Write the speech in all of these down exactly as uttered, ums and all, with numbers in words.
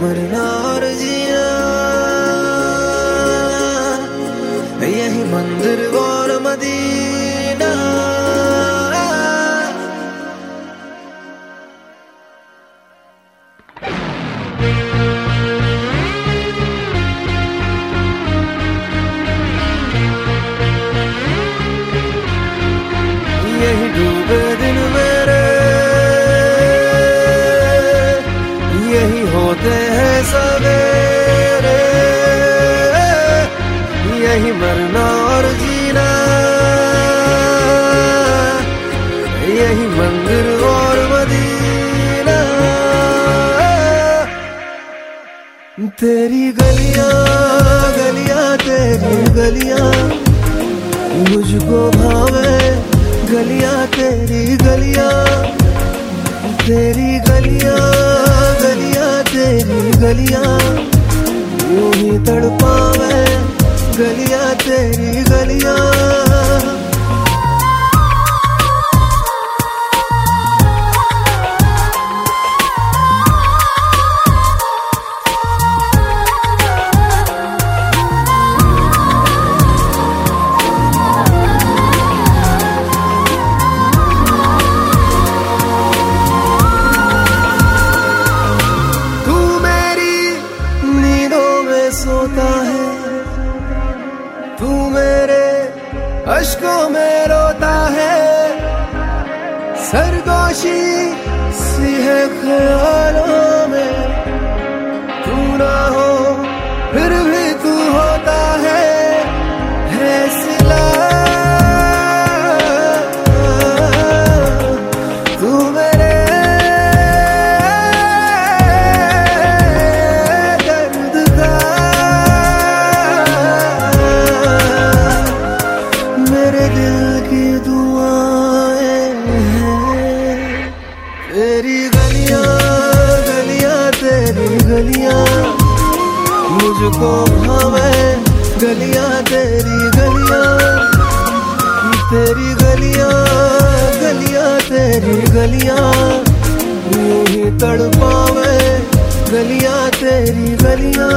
मरना और जीना, यही मंदिर और मदीना। यही डूबे दिन मेरे, यही होते हैं सवेरे, यही मरना और जीना, यही मंदिर और मदीना। तेरी गलियां गलियां तेरी गलियां मुझको भावे, गलियां तेरी गलियां, तेरी गलियां गलियां तेरी गलियां यूं ही तड़पावे, गलियां तेरी गलियां। सोता है तू मेरे अश्कों में रोता है, सरगोशी सी है ख्यालों में, तू ना हो फिर भी तू होता है, है सिला तू मेरे तेरी गलियां गलियां तेरी गलियां मुझको भावे, गलियां तेरी गलियां, तेरी गलियां गलियां तेरी गलियां यूं ही तड़पावे, गलियां तेरी गलियां।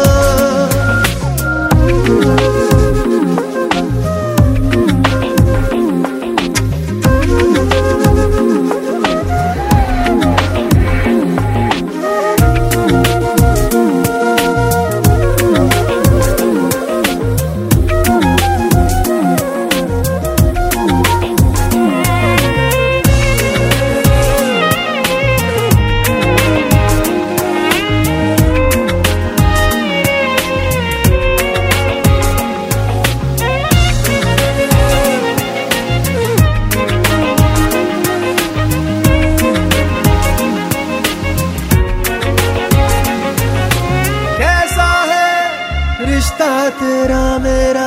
रिश्ता तेरा मेरा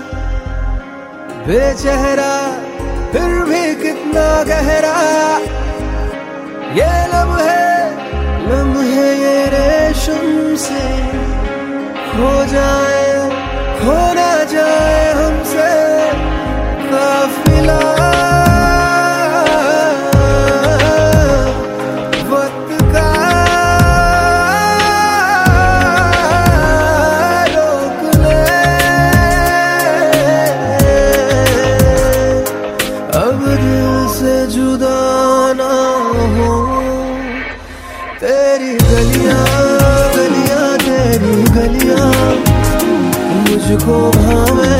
बेचेहरा फिर भी कितना गहरा, ये लम्हे लम्हे ये रेशम से खो जाए, खो ना जाए हमसे काफिला। जुदा ना हो तेरी गलियां गलियां तेरी गलियां मुझको भावे,